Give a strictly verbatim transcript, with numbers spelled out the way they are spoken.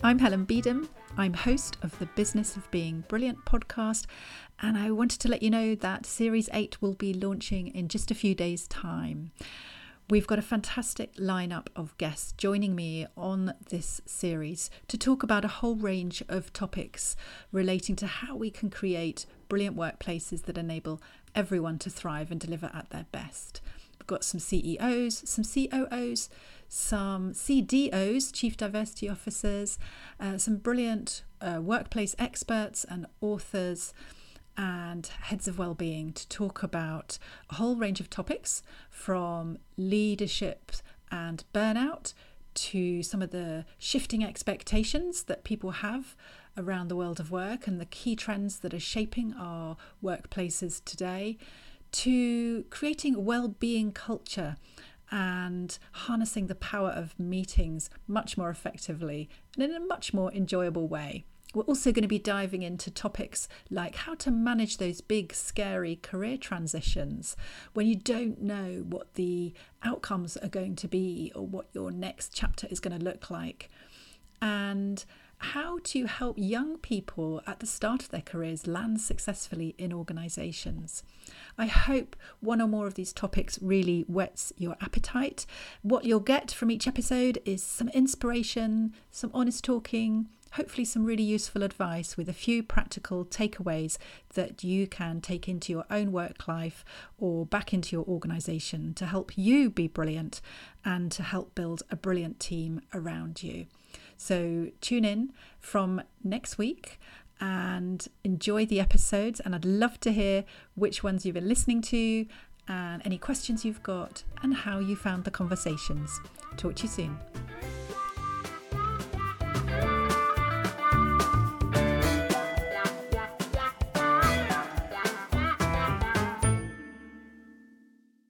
I'm Helen Beedham. I'm host of the Business of Being Brilliant podcast, and I wanted to let you know that Series eight will be launching in just a few days' time. We've got a fantastic lineup of guests joining me on this series to talk about a whole range of topics relating to how we can create brilliant workplaces that enable everyone to thrive and deliver at their best. We've got some C E Os, some C O Os, some C D Os, Chief Diversity Officers, uh, some brilliant uh, workplace experts and authors and heads of well-being to talk about a whole range of topics, from leadership and burnout to some of the shifting expectations that people have around the world of work and the key trends that are shaping our workplaces today, to creating a well-being culture and harnessing the power of meetings much more effectively and in a much more enjoyable way. We're also going to be diving into topics like how to manage those big, scary career transitions when you don't know what the outcomes are going to be or what your next chapter is going to look like, and how to help young people at the start of their careers land successfully in organisations. I hope one or more of these topics really whets your appetite. What you'll get from each episode is some inspiration, some honest talking, hopefully some really useful advice with a few practical takeaways that you can take into your own work life or back into your organisation to help you be brilliant and to help build a brilliant team around you. So tune in from next week and enjoy the episodes, and I'd love to hear which ones you've been listening to and any questions you've got and how you found the conversations. Talk to you soon.